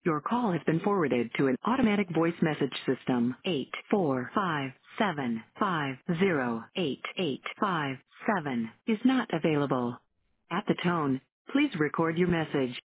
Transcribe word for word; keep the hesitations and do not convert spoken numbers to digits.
Your call has been forwarded to an automatic voice message system. Eight four five seven five zero eight eight five seven is not available. At the tone, please record your message.